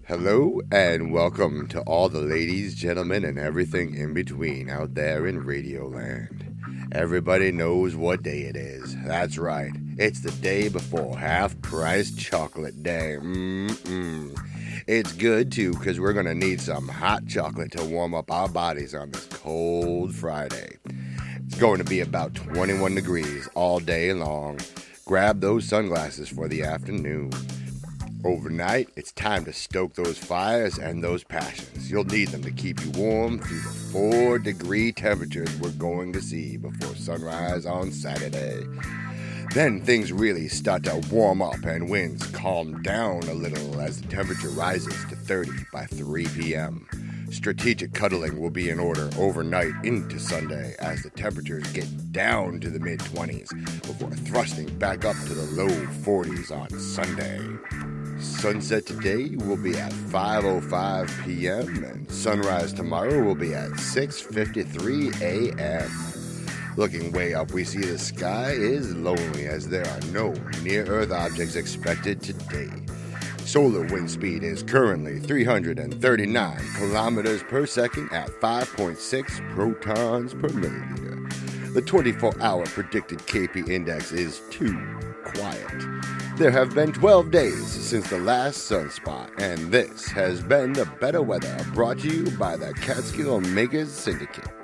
Hello and welcome to all the ladies, gentlemen, and everything in between out there in Radioland. Everybody knows what day it is. That's right. It's the day before half-price chocolate day. It's good too because we're going to need some hot chocolate to warm up our bodies on this cold Friday. It's going to be about 21 degrees all day long. Grab those sunglasses for the afternoon. Overnight, it's time to stoke those fires and those passions. You'll need them to keep you warm through the 4-degree temperatures we're going to see before sunrise on Saturday. Then things really start to warm up and winds calm down a little as the temperature rises to 30 by 3 p.m. Strategic cuddling will be in order overnight into Sunday as the temperatures get down to the mid-20s before thrusting back up to the low 40s on Sunday. Sunset today will be at 5:05 p.m. and sunrise tomorrow will be at 6:53 a.m. Looking way up, we see the sky is lonely as there are no near-Earth objects expected today. Solar wind speed is currently 339 kilometers per second at 5.6 protons per milliliter. The 24-hour predicted KP index is 2. Quiet. There have been 12 days since the last sunspot, and this has been the Better Weather brought to you by the Catskill Makers Syndicate.